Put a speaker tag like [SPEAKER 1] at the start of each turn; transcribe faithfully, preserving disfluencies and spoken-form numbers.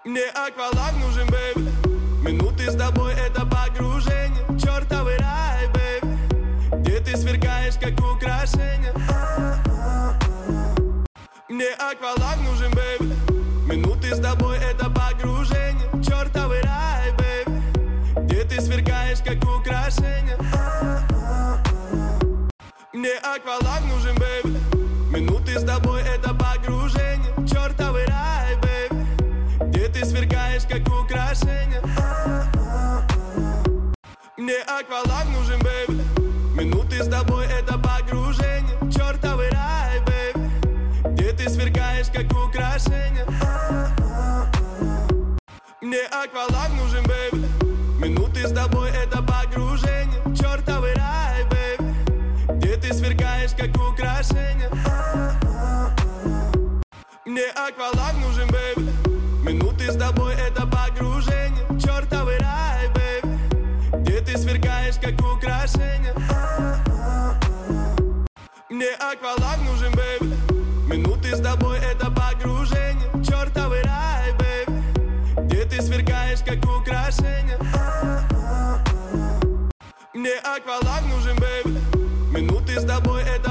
[SPEAKER 1] Мне акваланг нужен, бэйби. Минуты с тобой — это погружение. Чёртовый рай, бэйби, где ты сверкаешь, как украшение. Мне акваланг нужен, бэйби. Минуты с тобой — это погружение. Чёртовый рай, бэйби, где ты сверкаешь, как украшение. Мне акваланг нужен, бэйби. Минуты с тобой — это погружение. Чёртовый рай, бэйби, где ты сверкаешь, как украшение. Мне акваланг нужен, бэйби. Минуты с тобой — это погружение. Чёртовый рай, бэйби, где ты сверкаешь, как украшение. Мне акваланг нужен, бэйби. Минуты с тобой — это погружение. Чёртовый рай, бэйби, где ты сверкаешь, как украшение. Мне акваланг нужен, бэйби. Минуты с тобой — это погружение. Чёртовый рай, бэйби, где ты сверкаешь, как украшение. Мне акваланг нужен, бэйби. Минуты с тобой — это погружение. Чёртовый рай, бэйби, где ты сверкаешь, как украшение. Мне акваланг нужен, бэйби. Минуты с тобой — это